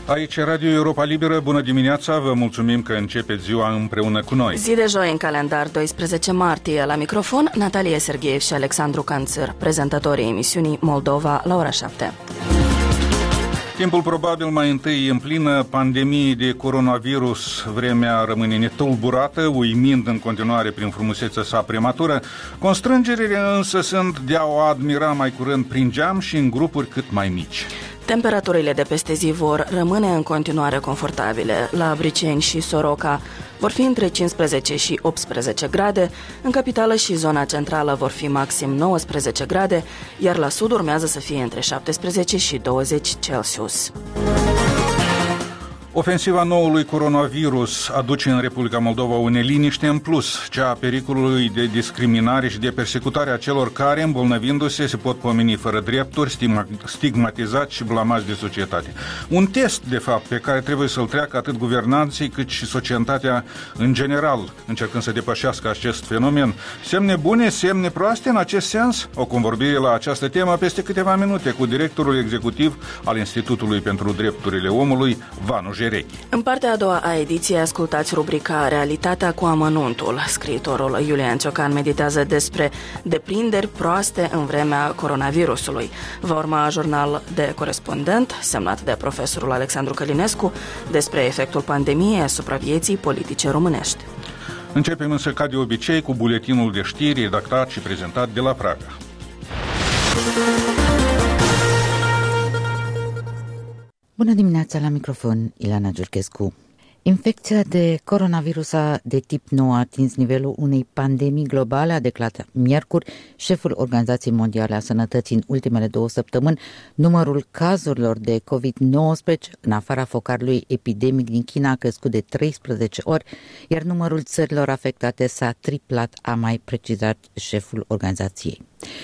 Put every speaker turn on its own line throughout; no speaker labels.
Aici Radio Europa Liberă, bună dimineața, vă mulțumim că începeți ziua împreună cu noi.
Zi de joi în calendar, 12 martie, la microfon Natalia Sergeev și Alexandru Canțăr, prezentatorii emisiunii Moldova la ora 7.
Timpul probabil mai întâi în plină pandemie de coronavirus, vremea rămâne netulburată, uimind în continuare prin frumusețea sa prematură. Constrângerile însă sunt de a o admira mai curând prin geam și în grupuri cât mai mici.
Temperaturile de peste zi vor rămâne în continuare confortabile. La Briceni și Soroca vor fi între 15 și 18 grade, în capitală și zona centrală vor fi maxim 19 grade, iar la sud urmează să fie între 17 și 20 Celsius.
Ofensiva noului coronavirus aduce în Republica Moldova o neliniște în plus, cea a pericolului de discriminare și de persecutare a celor care, îmbolnăvindu-se, se pot pomeni fără drepturi, stigmatizați și blamați de societate. Un test, de fapt, pe care trebuie să-l treacă atât guvernanții cât și societatea în general, încercând să depășească acest fenomen. Semne bune, semne proaste în acest sens? O convorbire la această temă peste câteva minute cu directorul executiv al Institutului pentru Drepturile Omului, Vanu Jerei.
În partea a doua a ediției ascultați rubrica Realitatea cu amănuntul. Scriitorul Iulian Ciocan meditează despre deprinderi proaste în vremea coronavirusului. Va urma jurnal de corespondent, semnat de profesorul Alexandru Călinescu, despre efectul pandemiei asupra vieții politice românești.
Începem însă ca de obicei cu buletinul de știri redactat și prezentat de la Praga.
Bună dimineața, la microfon Ilana Giurchescu. Infecția de coronavirus de tip nou a atins nivelul unei pandemii globale, a declarat miercuri șeful Organizației Mondiale a Sănătății. În ultimele 2 săptămâni, numărul cazurilor de COVID-19 în afara focarului epidemic din China a crescut de 13 ori, iar numărul țărilor afectate s-a triplat, a mai precizat șeful organizației.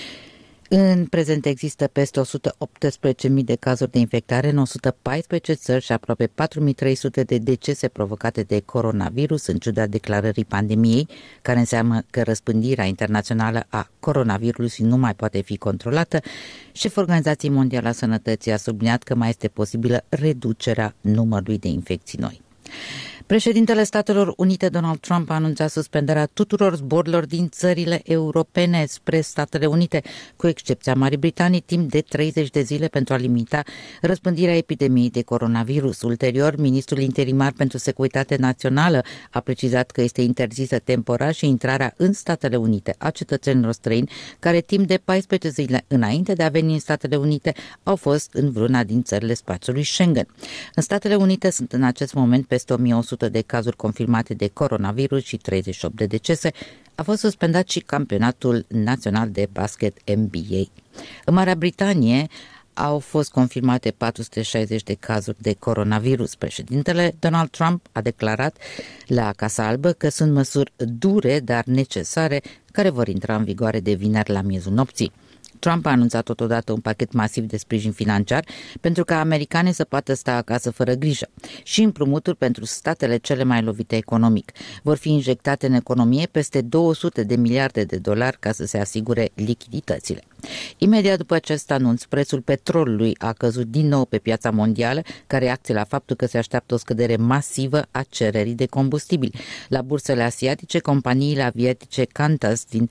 În prezent există peste 118.000 de cazuri de infectare în 114 țări și aproape 4.300 de decese provocate de coronavirus, în ciuda declarării pandemiei, care înseamnă că răspândirea internațională a coronavirusului nu mai poate fi controlată. Șeful Organizației Mondiale a Sănătății a subliniat că mai este posibilă reducerea numărului de infecții noi. Președintele Statelor Unite, Donald Trump, a anunțat suspendarea tuturor zborurilor din țările europene spre Statele Unite, cu excepția Marii Britanii, timp de 30 de zile pentru a limita răspândirea epidemiei de coronavirus. Ulterior, ministrul interimar pentru Securitate Națională a precizat că este interzisă temporar și intrarea în Statele Unite a cetățenilor străini care timp de 14 zile înainte de a veni în Statele Unite au fost în vreuna din țările spațiului Schengen. În Statele Unite sunt în acest moment peste 1100 de cazuri confirmate de coronavirus și 38 de decese. A fost suspendat și campionatul național de basket NBA. În Marea Britanie au fost confirmate 460 de cazuri de coronavirus. Președintele Donald Trump a declarat la Casa Albă că sunt măsuri dure, dar necesare, care vor intra în vigoare de vineri la miezul nopții. Trump a anunțat totodată un pachet masiv de sprijin financiar pentru ca americanii să poată sta acasă fără grijă și împrumuturi pentru statele cele mai lovite economic. Vor fi injectate în economie peste 200 de miliarde de dolari ca să se asigure lichiditățile. Imediat după acest anunț, prețul petrolului a căzut din nou pe piața mondială, ca reacție la faptul că se așteaptă o scădere masivă a cererii de combustibil. La bursele asiatice, companiile aviatice Qantas din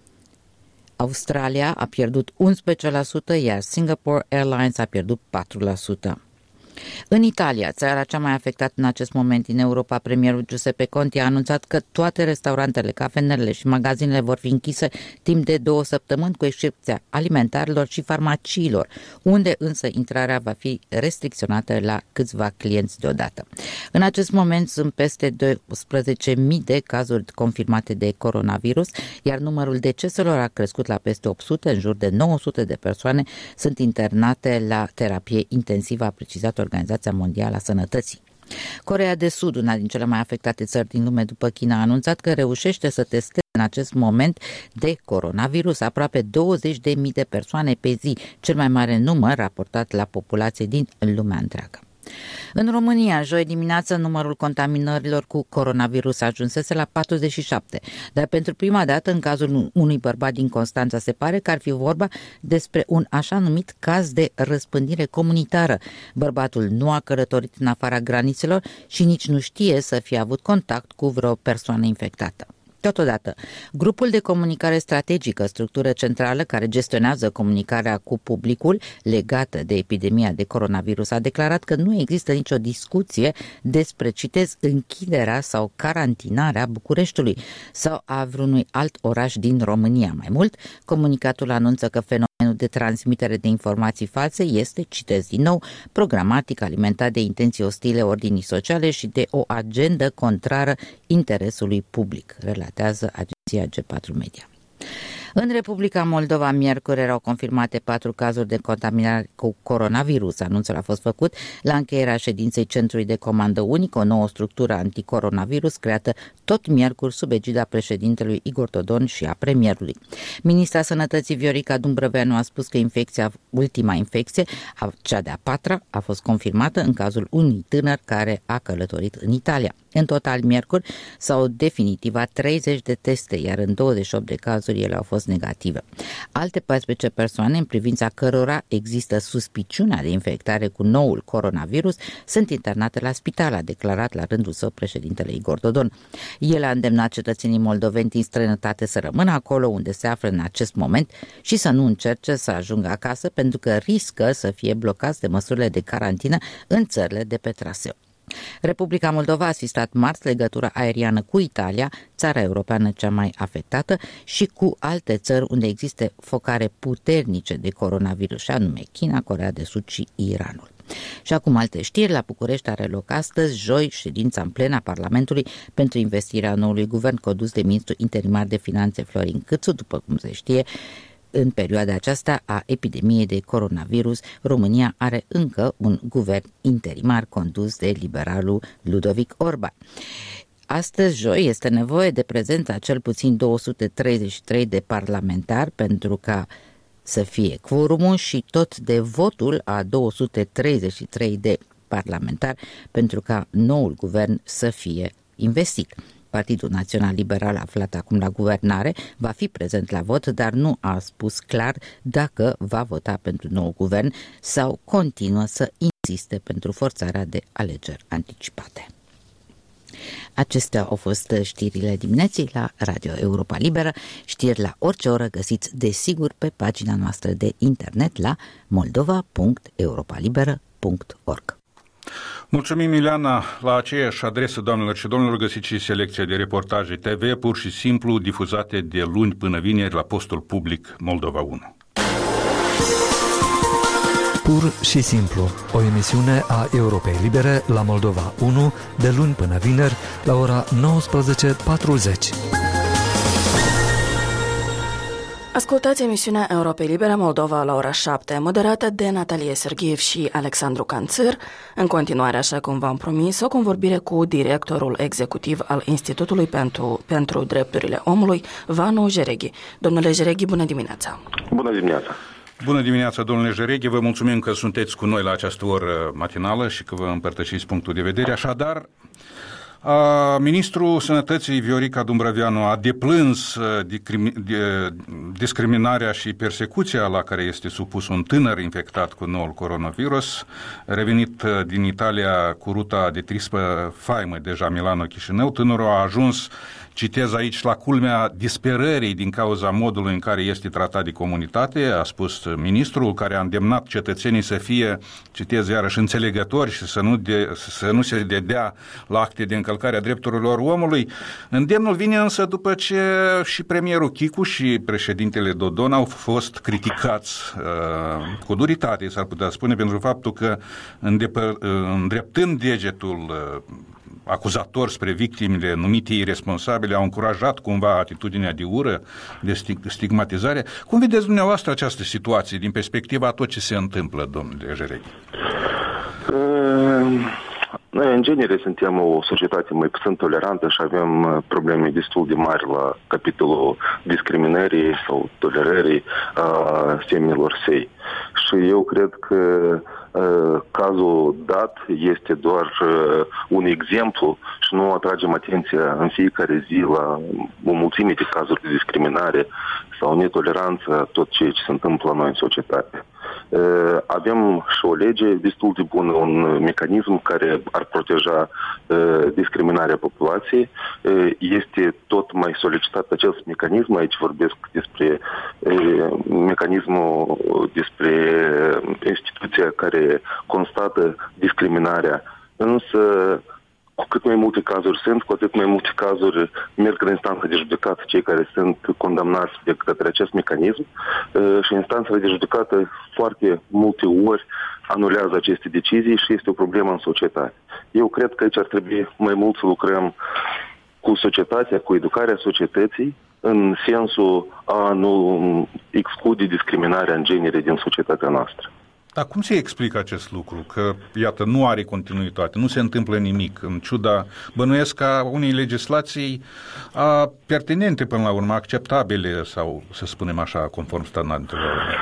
Australia a pierdut 11%, iar Singapore Airlines a pierdut 4%. În Italia, țara cea mai afectată în acest moment în Europa, premierul Giuseppe Conte a anunțat că toate restaurantele, cafenele și magazinele vor fi închise timp de 2 săptămâni, cu excepția alimentarelor și farmaciilor, unde însă intrarea va fi restricționată la câțiva clienți deodată. În acest moment sunt peste 12.000 de cazuri confirmate de coronavirus, iar numărul deceselor a crescut la peste 800, în jur de 900 de persoane sunt internate la terapie intensivă, a precizat Organizația Mondială a Sănătății. Coreea de Sud, una din cele mai afectate țări din lume după China, a anunțat că reușește să testeze în acest moment de coronavirus aproape 20.000 de persoane pe zi, cel mai mare număr raportat la populație din lumea întreagă. În România, joi dimineață, numărul contaminărilor cu coronavirus ajunsese la 47, dar pentru prima dată, în cazul unui bărbat din Constanța, se pare că ar fi vorba despre un așa numit caz de răspândire comunitară. Bărbatul nu a călătorit în afara granițelor și nici nu știe să fie avut contact cu vreo persoană infectată. Totodată, grupul de comunicare strategică, structură centrală care gestionează comunicarea cu publicul legată de epidemia de coronavirus, a declarat că nu există nicio discuție despre, citez, închiderea sau carantinarea Bucureștiului sau a vreunui alt oraș din România. Mai mult, comunicatul anunță că fenomenul de transmitere de informații false este, citez din nou, programatic alimentat de intenții ostile ordinii sociale și de o agendă contrară interesului public, relatează agenția G4 Media. În Republica Moldova, miercuri, erau confirmate 4 cazuri de contaminare cu coronavirus. Anunțul a fost făcut la încheierea ședinței Centrului de Comandă Unic, o nouă structură anticoronavirus creată tot miercuri sub egida președintelui Igor Dodon și a premierului. Ministra Sănătății Viorica Dumbrăveanu a spus că ultima infecție, cea de-a 4-a, a fost confirmată în cazul unui tânăr care a călătorit în Italia. În total, miercuri, s-au definitivat 30 de teste, iar în 28 de cazuri ele au fost negative. Alte 14 persoane, în privința cărora există suspiciunea de infectare cu noul coronavirus, sunt internate la spital, a declarat la rândul său președintele Igor Dodon. El a îndemnat cetățenii moldoveni din străinătate să rămână acolo unde se află în acest moment și să nu încerce să ajungă acasă, pentru că riscă să fie blocați de măsurile de carantină în țările de pe traseu. Republica Moldova a asistat marți legătura aeriană cu Italia, țara europeană cea mai afectată, și cu alte țări unde există focare puternice de coronavirus, și anume China, Coreea de Sud și Iranul. Și acum alte știri. La București are loc astăzi, joi, ședința în plen a Parlamentului pentru investirea noului guvern condus de ministrul interimar de finanțe Florin Câțu. După cum se știe, în perioada aceasta a epidemiei de coronavirus, România are încă un guvern interimar condus de liberalul Ludovic Orban. Astăzi, joi, este nevoie de prezența cel puțin 233 de parlamentari pentru ca să fie quorumul și tot de votul a 233 de parlamentari pentru ca noul guvern să fie investit. Partidul Național Liberal, aflat acum la guvernare, va fi prezent la vot, dar nu a spus clar dacă va vota pentru nou guvern sau continuă să insiste pentru forțarea de alegeri anticipate. Acestea au fost știrile dimineții la Radio Europa Liberă. Știri la orice oră găsiți desigur pe pagina noastră de internet la moldova.europalibera.org.
Mulțumim, Ileana. La aceeași adresă, doamnelor și domnilor, găsiți și selecția de reportaje TV, pur și simplu difuzate de luni până vineri la postul public Moldova 1.
Pur și simplu, o emisiune a Europei Libere la Moldova 1, de luni până vineri, la ora 19:40.
Ascultați emisiunea Europei Libere Moldova la ora 7, moderată de Natalie Serghiev și Alexandru Canțăr. În continuare, așa cum v-am promis, o convorbire cu directorul executiv al Institutului pentru Drepturile Omului, Vanu Jereghi. Domnule Jereghi, bună dimineața!
Bună dimineața!
Bună dimineața, domnule Jereghi, vă mulțumim că sunteți cu noi la această oră matinală și că vă împărtășiți punctul de vedere. Așadar, Ministrul Sănătății Viorica Dumbrăveanu a deplâns discriminarea și persecuția la care este supus un tânăr infectat cu noul coronavirus, revenit din Italia cu ruta de trispă faimă deja Milano-Chișinău. Tânărul a ajuns, citez aici, la culmea disperării din cauza modului în care este tratat de comunitate, a spus ministrul, care a îndemnat cetățenii să fie, citez iarăși, înțelegători și să nu se dedea la acte de încălcare a drepturilor omului. Îndemnul vine însă după ce și premierul Chicu și președintele Dodon au fost criticați cu duritate, s-ar putea spune, pentru faptul că îndreptând degetul acuzator spre victimele numite irresponsabile, au încurajat cumva atitudinea de ură, de stigmatizare. Cum vedeți dumneavoastră această situație din perspectiva a tot ce se întâmplă, domnule Jereghi?
Noi, în genere, suntem o societate mai puțin tolerantă și avem probleme destul de mari la capitolul discriminării sau tolerării femeilor săi. Și eu cred că Cazul dat este doar un exemplu și nu atragem atenția în fiecare zi la o mulțime de cazuri de discriminare sau netoleranță, tot ceea ce se întâmplă la noi în societate. Avem și o lege destul de bună, un mecanism care ar proteja discriminarea populației. Este tot mai solicitat acest mecanism. Aici vorbesc despre mecanismul, despre instituția care constată discriminarea. Însă, cu cât mai multe cazuri sunt, cu atât mai multe cazuri merg în instanță de judecată cei care sunt condamnați de către acest mecanism și instanțele de judecată foarte multe ori anulează aceste decizii și este o problemă în societate. Eu cred că aici ar trebui mai mult să lucrăm cu societatea, cu educarea societății, în sensul a nu exclude discriminarea în genere din societatea noastră.
Dar cum se explică acest lucru? Că, iată, nu are continuitate, nu se întâmplă nimic, în ciuda, bănuiesc, a unei legislații pertinente până la urmă, acceptabile sau, să spunem așa, conform standardelor.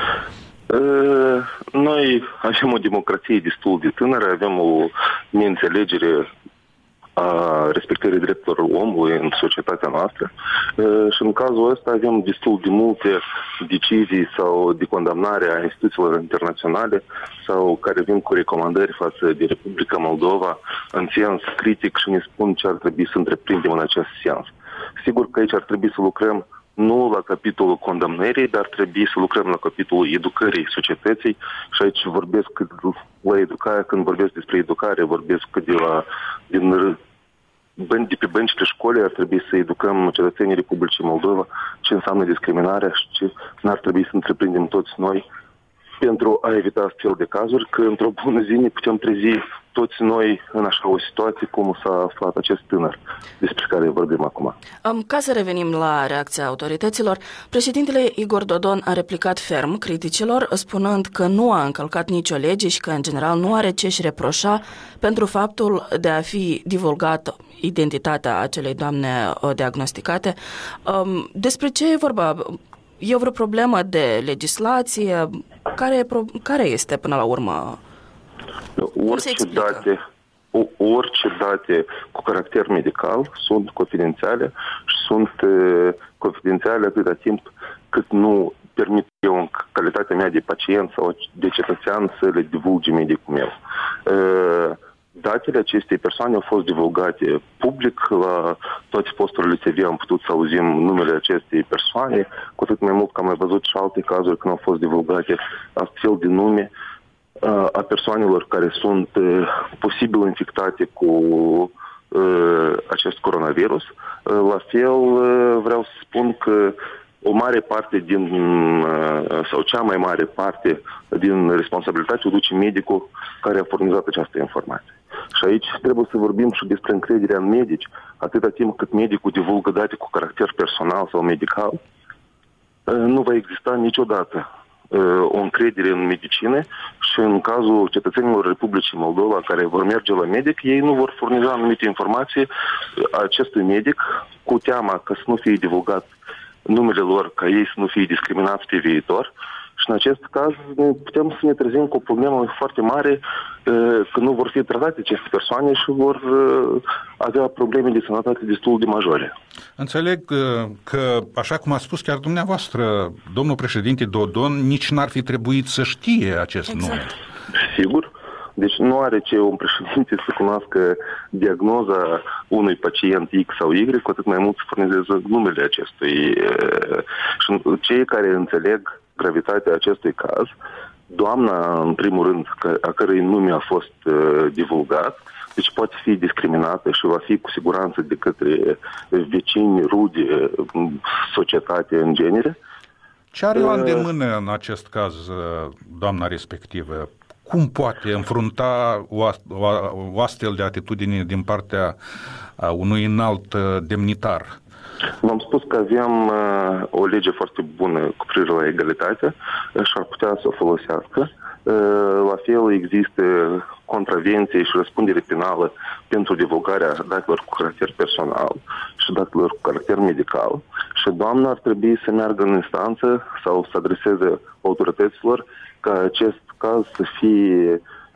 Noi avem o democrație destul de tânără, avem o neînțelegere a respectării drepturilor omului în societatea noastră și în cazul ăsta avem destul de multe decizii sau de condamnare a instituțiilor internaționale sau care vin cu recomandări față de Republica Moldova în sens critic și ne spun ce ar trebui să întreprindem în acest sens. Sigur că aici ar trebui să lucrăm nu la capitolul condamnării, dar trebuie să lucrăm la capitolul educării societății și aici vorbesc la educare, când vorbesc despre educare, vorbesc de pe băncile școlii ar trebui să educăm cetățenii Republicii Moldova ce înseamnă discriminarea și ce n-ar trebui să întreprindem toți noi pentru a evita astfel de cazuri, că într-o bună zi ne putem trezi toți noi în așa o situație cum s-a aflat acest tânăr despre care vorbim acum.
Ca să revenim la reacția autorităților, președintele Igor Dodon a replicat ferm criticilor, spunând că nu a încălcat nicio lege și că, în general, nu are ce-și reproșa pentru faptul de a fi divulgat identitatea acelei doamne diagnosticate. Despre ce e vorba? E vreo problemă de legislație? Care este până la urmă?
Orice date cu caracter medical sunt confidențiale și sunt confidențiale atâta timp cât nu permit eu în calitatea mea de pacient sau de cetățean să le divulge medicul meu. Datele acestei persoane au fost divulgate public, la toate posturile TV am putut să auzim numele acestei persoane, cu atât mai mult că am mai văzut și alte cazuri când au fost divulgate astfel de nume a persoanelor care sunt posibil infectate cu acest coronavirus. La fel vreau să spun că o mare parte sau cea mai mare parte din responsabilitate o duce medicul care a furnizat această informație. Și aici trebuie să vorbim și despre încrederea în medici. Atâta timp cât medicul divulgă date cu caracter personal sau medical, nu va exista niciodată o încredere în medicină și în cazul cetățenilor Republicii Moldova care vor merge la medic, ei nu vor furniza anumite informații acestui medic cu teama că să nu fie divulgat numele lor, ca ei să nu fie discriminați pe viitor. Și în acest caz putem să ne trezim cu o problemă foarte mare că nu vor fi tratate aceste persoane și vor avea probleme de sănătate destul de majore.
Înțeleg că, așa cum a spus chiar dumneavoastră, domnul președinte Dodon, nici n-ar fi trebuit să știe acest nume.
Sigur. Deci nu are ce un președinte să cunoască diagnoza unui pacient X sau Y, cu atât mai mult să furnizeze numele acestui. Și cei care înțeleg gravitatea acestui caz, doamna, în primul rând, a cărei nume a fost divulgat, deci poate fi discriminată și va fi cu siguranță de către vecini, rude, societate în genere.
Ce are la îndemână în acest caz doamna respectivă? Cum poate înfrunta o astfel de atitudine din partea unui înalt demnitar?
V-am spus că avem o lege foarte bună cu privire la egalitate și ar putea să o folosească. La fel există contravenție și răspundere penală pentru divulgarea datelor cu caracter personal și datelor cu caracter medical și doamna ar trebui să meargă în instanță sau să adreseze autorităților ca acest caz să fie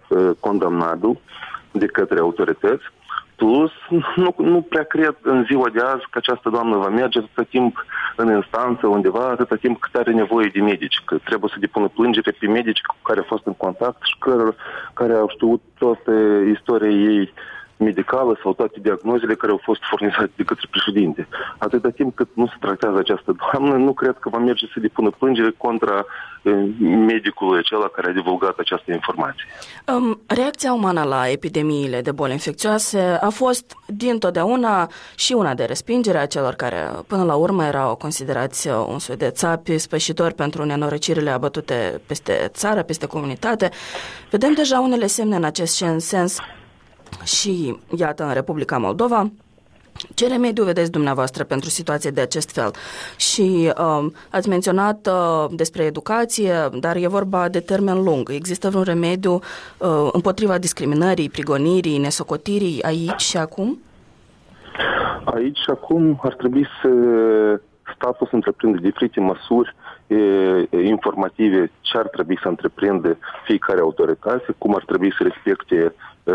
condamnabil de către autorități. Plus, nu prea cred în ziua de azi că această doamnă va merge atâta timp în instanță undeva, atâta timp cât are nevoie de medici, că trebuie să depună plângere pe medici cu care a fost în contact și care au știut toată istoria ei medicală sau toate diagnozele care au fost furnizate de către președinte. Atâta timp cât nu se tratează această doamnă, nu cred că va merge să depună plângere contra medicului acela care a divulgat această informație.
Reacția umană la epidemiile de boli infecțioase a fost dintotdeauna și una de respingere a celor care până la urmă erau considerați un soi de țapi spășitori pentru nenorocirile abătute peste țară, peste comunitate. Vedem deja unele semne în acest sens și, iată, în Republica Moldova. Ce remediu vedeți dumneavoastră pentru situație de acest fel? Și ați menționat despre educație, dar e vorba de termen lung. Există vreun remediu împotriva discriminării, prigonirii, nesocotirii aici și acum?
Aici și acum ar trebui să statul să întreprindă diferite măsuri informative, ce ar trebui să întreprinde fiecare autoritate, cum ar trebui să respecte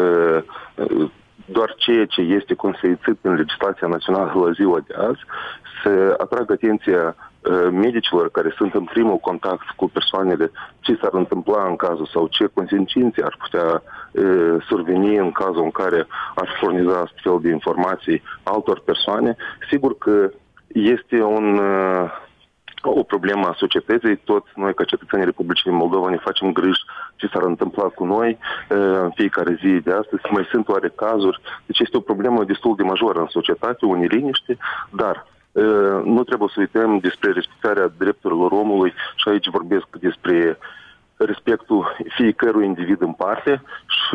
doar ceea ce este consfințit în legislația națională la ziua de azi, să atragă atenția medicilor care sunt în primul contact cu persoanele, ce s-ar întâmpla în cazul sau ce consecințe ar putea surveni în cazul în care ar furniza astfel de informații altor persoane. Sigur că este o problemă a societății. Toți noi, ca cetățenii Republicii Moldova, ne facem griji ce s-ar întâmpla cu noi în fiecare zi de astăzi. Mai sunt oare cazuri. Deci este o problemă destul de majoră în societate, o neliniște, dar nu trebuie să uităm despre respectarea drepturilor omului și aici vorbesc despre respectul fiecărui individ în parte și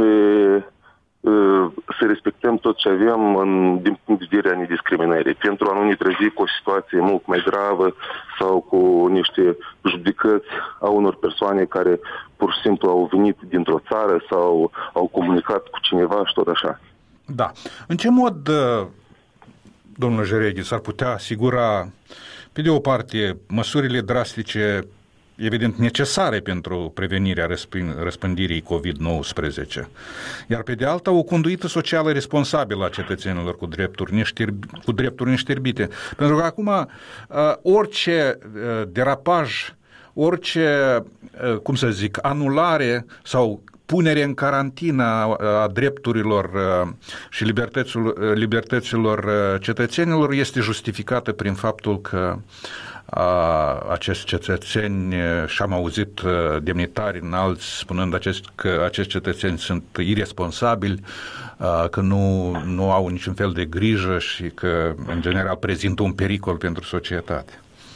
să respectăm tot ce avem din punct de vedere a nediscriminării, pentru a nu ne trezi cu o situație mult mai gravă sau cu niște judecăți a unor persoane care pur și simplu au venit dintr-o țară sau au comunicat cu cineva și tot așa.
Da. În ce mod, domnule Jereghi, s-ar putea asigura, pe de o parte, măsurile drastice evident necesare pentru prevenirea răspândirii COVID-19, iar pe de alta o conduită socială responsabilă a cetățenilor cu drepturi neșterbite. Pentru că acum orice derapaj, orice, anulare sau punere în carantină a drepturilor și libertăților cetățenilor este justificată prin faptul că acești cetățeni, și am auzit demnitari înalți spunând că acești cetățeni sunt irresponsabili, că nu au niciun fel de grijă și că în general prezintă un pericol pentru societate.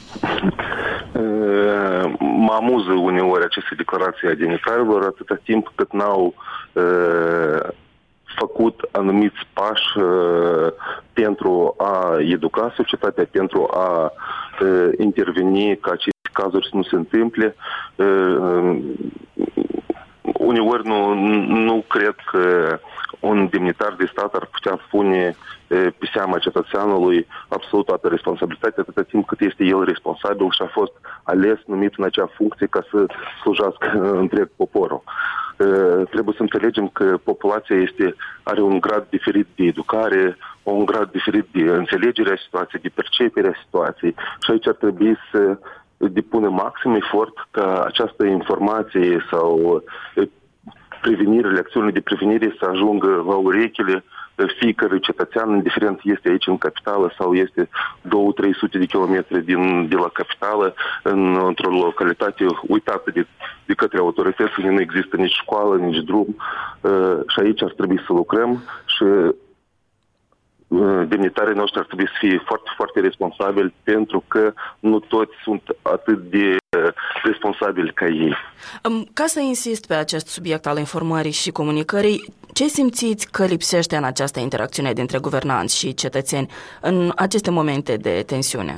Mă amuză uneori aceste declarații a demnitarilor atâta timp cât n-au făcut anumiți pași pentru a educa societatea, pentru a interveni ca aceste cazuri să nu se întâmple. Uneori nu cred că un demnitar de stat ar putea pune pe seama cetățeanului absolut toată responsabilitatea atâta timp cât este el responsabil și a fost ales, numit în acea funcție ca să slujească întreg poporul. Trebuie să înțelegem că populația are un grad diferit de educare, un grad diferit de înțelegere a situației, de percepere a situației și aici ar trebui să depună maxim efort ca această informație sau prevenirile, acțiunile de prevenire să ajungă la urechile fiecărui cetățean, indiferent este aici în capitală sau este 200-300 de kilometri de la capitală, într-o localitate uitată de către autorități, unde nu există nici școală, nici drum și aici ar trebui să lucrăm și demnitarii noștri ar trebui să fie foarte, foarte responsabili pentru că nu toți sunt atât de responsabili ca ei.
Ca să insist pe acest subiect al informării și comunicării, ce simțiți că lipsește în această interacțiune dintre guvernanți și cetățeni în aceste momente de tensiune?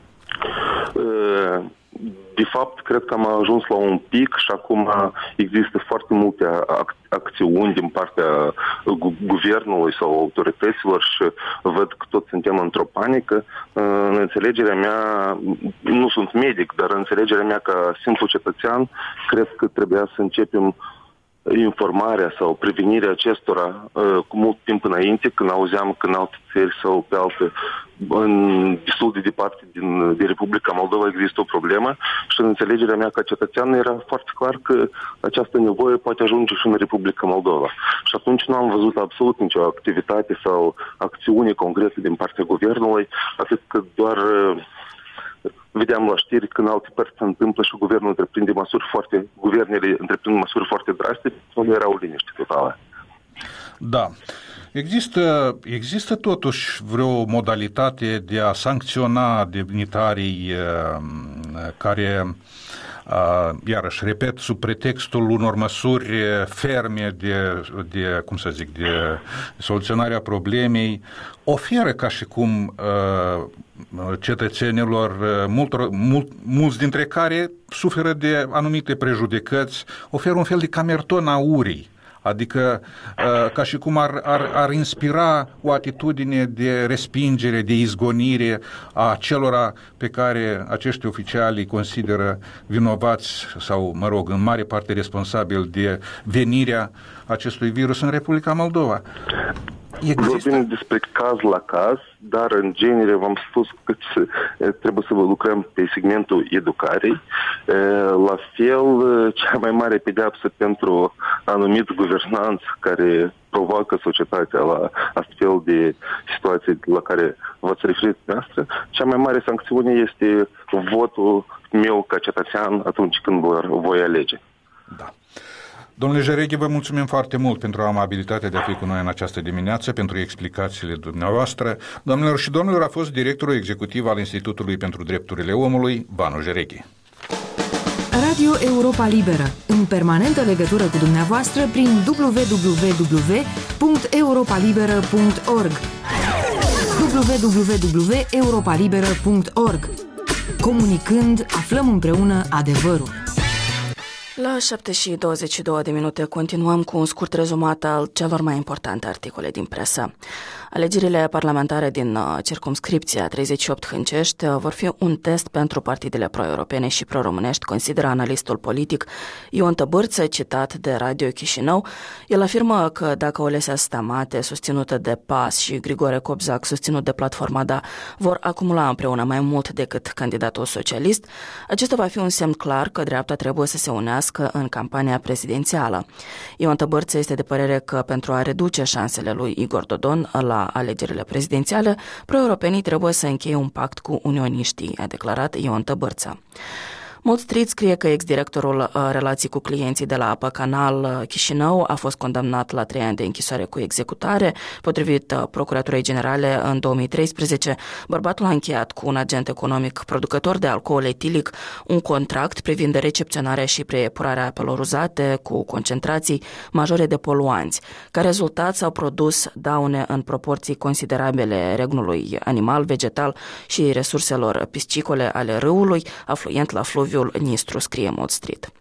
De fapt, cred că am ajuns la un pic și acum există foarte multe acțiuni din partea guvernului sau autorităților și văd că toți suntem într-o panică. În înțelegerea mea, nu sunt medic, dar în înțelegerea mea ca simplu cetățean, cred că trebuia să începem informarea sau prevenirea acestora cu mult timp înainte, când auzeam că în alte țări sau pe alte, destul de departe de Republica Moldova există o problemă și în înțelegerea mea ca cetățean era foarte clar că această nevoie poate ajunge și în Republica Moldova. Și atunci nu am văzut absolut nicio activitate sau acțiune concrete din partea guvernului, atât că doar vedeam la știri că în alte părți se întâmplă și guvernele întreprind măsuri foarte drastice, nu era o liniște totală.
Da. Există totuși vreo modalitate de a sancționa demnitarii care, iarăși, repet, sub pretextul unor măsuri ferme de soluționarea problemei, oferă ca și cum cetățenilor, mulți dintre care suferă de anumite prejudecăți, oferă un fel de camerton aurii. Adică ca și cum ar inspira o atitudine de respingere, de izgonire a celora pe care acești oficiali consideră vinovați sau, în mare parte responsabili de venirea acestui virus în Republica Moldova.
Vorbim despre caz la caz, dar în genere v-am spus că trebuie să lucrăm pe segmentul educării. La fel, cea mai mare pedeapsă pentru anumit guvernanți care provoacă societatea la astfel de situații la care v-ați referit dumneavoastră, cea mai mare sancțiune este votul meu ca cetățean atunci când voi alege.
Da. Domnule Jereghe, vă mulțumim foarte mult pentru amabilitatea de a fi cu noi în această dimineață, pentru explicațiile dumneavoastră. Doamnelor și domnilor, a fost directorul executiv al Institutului pentru Drepturile Omului, Vanu Jereghe.
Radio Europa Liberă, în permanentă legătură cu dumneavoastră prin www.europalibera.org www.europalibera.org. Comunicând, aflăm împreună adevărul.
La 7:22 continuăm cu un scurt rezumat al celor mai importante articole din presă. Alegerile parlamentare din circumscripția 38 Hâncești vor fi un test pentru partidele pro-europene și pro-românești, consideră analistul politic Ion Tăbârță, citat de Radio Chișinău. El afirmă că dacă Olesea Stamate, susținută de PAS, și Grigore Cobzac, susținut de Platforma Da, vor acumula împreună mai mult decât candidatul socialist, acesta va fi un semn clar că dreapta trebuie să se unească în campania prezidențială. Ion Tăbârță este de părere că pentru a reduce șansele lui Igor Dodon la alegerile prezidențiale, pro-europenii trebuie să încheie un pact cu unioniștii, a declarat Ion Tăbârță. Mod Street scrie că ex-directorul relații cu clienții de la Apă Canal Chișinău a fost condamnat la 3 ani de închisoare cu executare. Potrivit Procuraturii Generale, în 2013, bărbatul a încheiat cu un agent economic producător de alcool etilic un contract privind recepționarea și preepurarea apelor uzate cu concentrații majore de poluanți. Ca rezultat s-au produs daune în proporții considerabile regnului animal, vegetal și resurselor piscicole ale râului, afluent la fluviul Nistru, scrie Mod Street.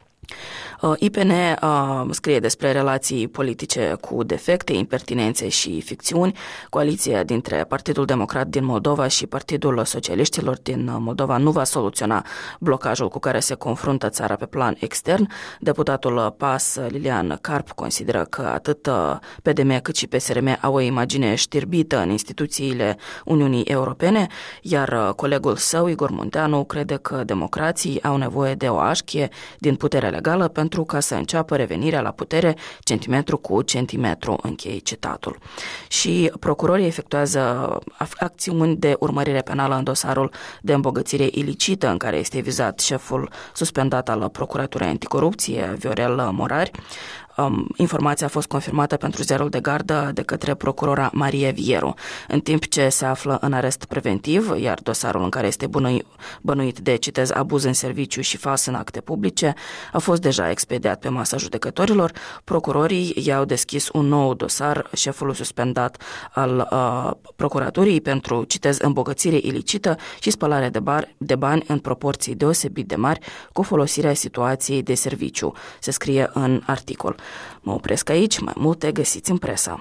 IPN scrie despre relații politice cu defecte, impertinențe și ficțiuni. Coaliția dintre Partidul Democrat din Moldova și Partidul Socialiștilor din Moldova nu va soluționa blocajul cu care se confruntă țara pe plan extern. Deputatul PAS Lilian Carp consideră că atât PDM cât și PSRM au o imagine știrbită în instituțiile Uniunii Europene, iar colegul său, Igor Munteanu, crede că democrații au nevoie de o așchie din puterea legală pentru ca să înceapă revenirea la putere centimetru cu centimetru, închei citatul. Și procurorii efectuează acțiuni de urmărire penală în dosarul de îmbogățire ilicită în care este vizat șeful suspendat al Procuraturii Anticorupție, Viorel Morari. Informația a fost confirmată pentru Zerul de Gardă de către procurora Maria Vieru, în timp ce se află în arest preventiv, iar dosarul în care este bănuit de, citez, abuz în serviciu și fals în acte publice a fost deja expediat pe masa judecătorilor. Procurorii i-au deschis un nou dosar șefului suspendat al procuraturii pentru, citez, îmbogățire ilicită și spălare de bani în proporții deosebit de mari cu folosirea situației de serviciu, se scrie în articol. Mă opresc aici, mai multe găsiți în presă.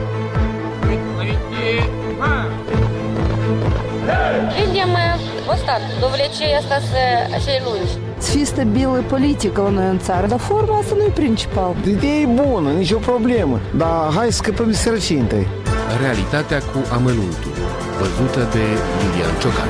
Видимо, вот так. adevărat. Dovlecei asta să lungi.
Să fie stabilă politică la noi în țară, dar forma asta nu e principal.
Ideea e bună, nicio problemă, dar hai să scăpăm de sărăcie întâi.
Realitatea cu amănuntul, văzută de Iulian Ciocan.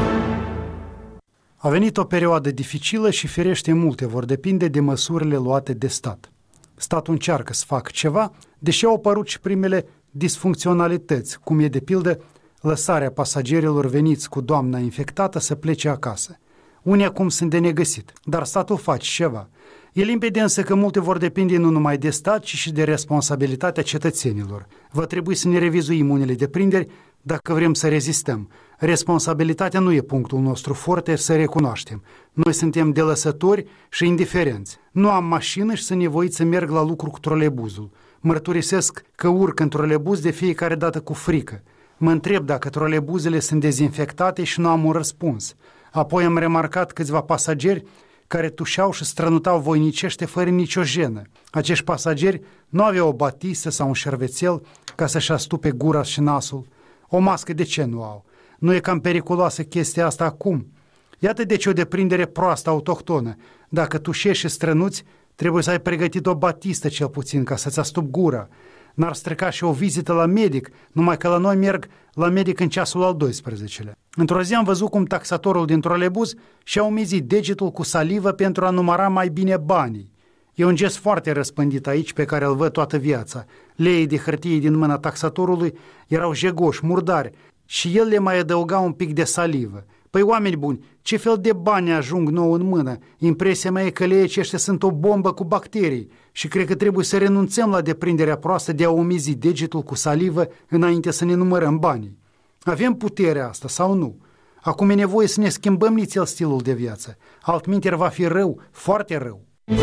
A venit o perioadă dificilă și firește multe vor depinde de măsurile luate de stat. Statul încearcă să facă ceva, deși au apărut și primele disfuncționalități, cum e de pildă lăsarea pasagerilor veniți cu doamna infectată să plece acasă. Unii acum sunt de negăsit, dar statul face ceva. E limpede însă că multe vor depinde nu numai de stat, ci și de responsabilitatea cetățenilor. Va trebui să ne revizuim unele deprinderi dacă vrem să rezistăm. Responsabilitatea nu e punctul nostru forte, să recunoaștem. Noi suntem delăsători și indiferenți. Nu am mașină și sunt nevoit să merg la lucru cu trolebuzul. Mărturisesc că urc în trolebuz de fiecare dată cu frică. Mă întreb dacă trolebuzele sunt dezinfectate și nu am un răspuns. Apoi am remarcat câțiva pasageri care tușeau și strănutau voinicește fără nicio jenă. Acești pasageri nu aveau o batistă sau un șervețel ca să-și astupe gura și nasul. O mască de ce nu au? Nu e cam periculoasă chestia asta acum? Iată deci o deprindere proastă autohtonă. Dacă tușești și strănuți, trebuie să ai pregătit o batistă cel puțin ca să-ți astup gura. N-ar strica și o vizită la medic, numai că la noi merg la medic în ceasul al 12-lea. Într-o zi am văzut cum taxatorul din trolebuz și-a umizit degetul cu salivă pentru a număra mai bine banii. E un gest foarte răspândit aici pe care îl văd toată viața. Leii de hârtie din mâna taxatorului erau jegoși, murdari și el le mai adăuga un pic de salivă. Păi, oameni buni, ce fel de bani ajung nou în mână? Impresia mea e că leii aceștia sunt o bombă cu bacterii și cred că trebuie să renunțăm la deprinderea proastă de a umizi degetul cu salivă înainte să ne numărăm banii. Avem puterea asta sau nu? Acum e nevoie să ne schimbăm nițel stilul de viață. Altminteri va fi rău, foarte rău.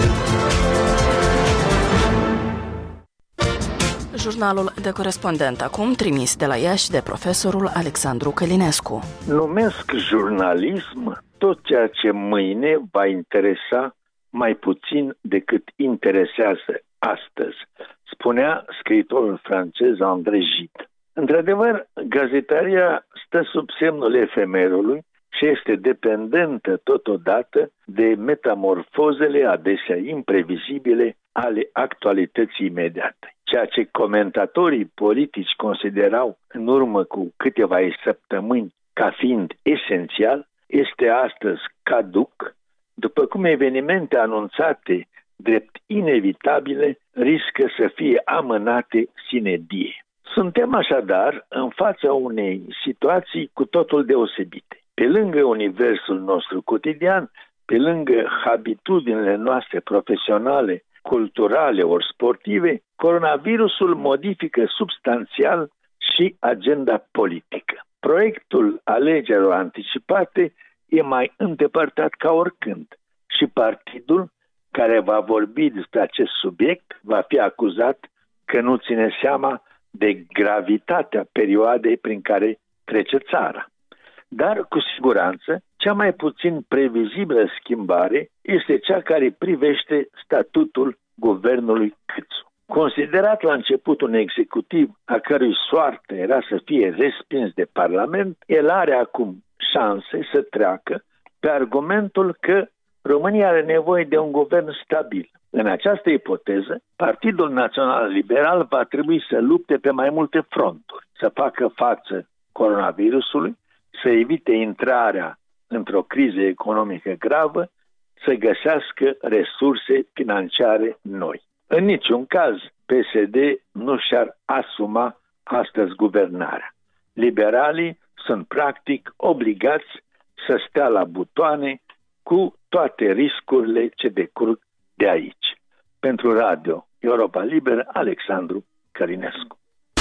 Jurnalul de corespondent acum trimis de la Iași de profesorul Alexandru Călinescu.
Numesc jurnalism tot ceea ce mâine va interesa mai puțin decât interesează astăzi, spunea scriitorul francez André Gide. Într-adevăr, gazetaria stă sub semnul efemerului și este dependentă totodată de metamorfozele adesea imprevizibile ale actualității imediate. Ceea ce comentatorii politici considerau în urmă cu câteva săptămâni ca fiind esențial, este astăzi caduc, după cum evenimente anunțate drept inevitabile riscă să fie amânate sine die. Suntem așadar în fața unei situații cu totul deosebite. Pe lângă universul nostru cotidian, pe lângă habitudinile noastre profesionale, culturale ori sportive, coronavirusul modifică substanțial și agenda politică. Proiectul alegerilor anticipate e mai îndepărtat ca oricând și partidul care va vorbi despre acest subiect va fi acuzat că nu ține seama de gravitatea perioadei prin care trece țara. Dar, cu siguranță, cea mai puțin previzibilă schimbare este cea care privește statutul guvernului Câțu. Considerat la început un executiv a cărui soartă era să fie respins de Parlament, el are acum șanse să treacă pe argumentul că România are nevoie de un guvern stabil. În această ipoteză, Partidul Național Liberal va trebui să lupte pe mai multe fronturi, să facă față coronavirusului, să evite intrarea într-o criză economică gravă, să găsească resurse financiare noi. În niciun caz, PSD nu și-ar asuma astăzi guvernarea. Liberalii sunt practic obligați să stea la butoane cu toate riscurile ce decurg de aici. Pentru Radio Europa Liberă, Alexandru Călinescu.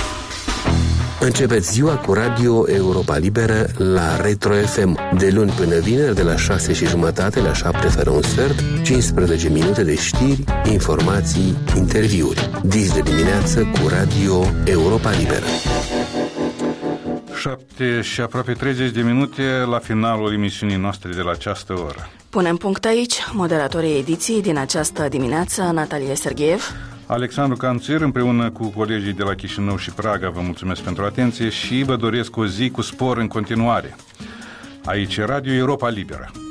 Începeți ziua cu Radio Europa Liberă la Retro FM, de luni până vineri, de la 6:30 la 7 fără un sfert, 15 minute de știri, informații, interviuri. Dis de dimineață cu Radio Europa Liberă.
7 și aproape 30 de minute la finalul emisiunii noastre de la această oră.
Punem punct aici. Moderatorii ediției din această dimineață, Natalia Sergeev,
Alexandru Canțir, împreună cu colegii de la Chișinău și Praga, vă mulțumesc pentru atenție și vă doresc o zi cu spor în continuare. Aici Radio Europa Liberă.